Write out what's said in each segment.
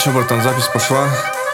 Че, братан, запись пошла?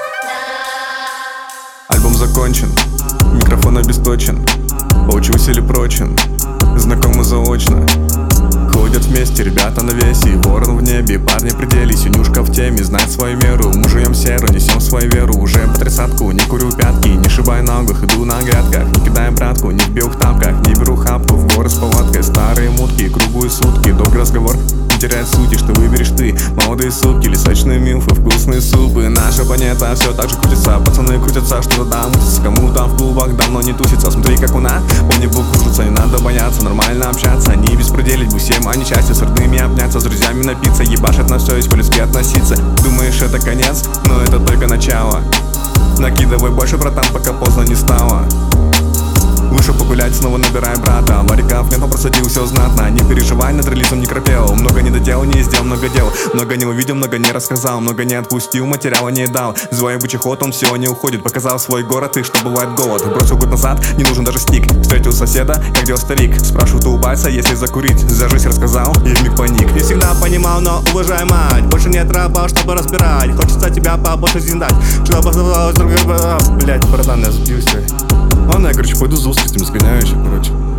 Альбом закончен, микрофон обесточен. Поучусь или прочен, знакомы заочно. Ходят вместе ребята на весе, ворон в небе, парни в пределе. Синюшка в теме, знает свою меру. Мы жуем серу, несем свою веру. Уже по тридцатку, не курю пятки, не шибай ногах, иду на грядках. Не кидай братку, не в белых тапках, не беру хапку в горы с повадкой. Старые мутки, круглые сутки, долгий разговор теряет сути, что выберешь ты. Молодые суки, лесочные милфы, вкусные супы. Наша планета все так же крутится, пацаны крутятся, что-то там мутится. Кому там в клубах давно не тусится. Смотри, как у нас по небу кружится. Не надо бояться, нормально общаться, не беспределить бы всем, а не счастье. С родными обняться, с друзьями напиться, ебашить на все и по-людски относиться. Думаешь, это конец? Но это только начало. Накидывай больше, братан, пока поздно не стало. Вышел погулять, снова набирай брата. Вариков нет, он просадил все знатно. Не переживай, над релизом не кропел. Много не доделал, не сделал много дел. Много не увидел, много не рассказал. Много не отпустил, материала не дал. Звой ебучий ход, он все не уходит. Показал свой город и что бывает голод. Бросил год назад, не нужен даже стик. Встретил соседа, как дел старик. Спрашивают у пальца, если закурить. За жизнь рассказал, и вмиг паник. Не всегда понимал, но уважай мать. Больше нет раба, чтобы разбирать. Хочется тебя побольше зиндать. Чтобы... Блять, братан, я сбился. Ладно, я, короче, пойду за узкостями сгоняю еще, короче.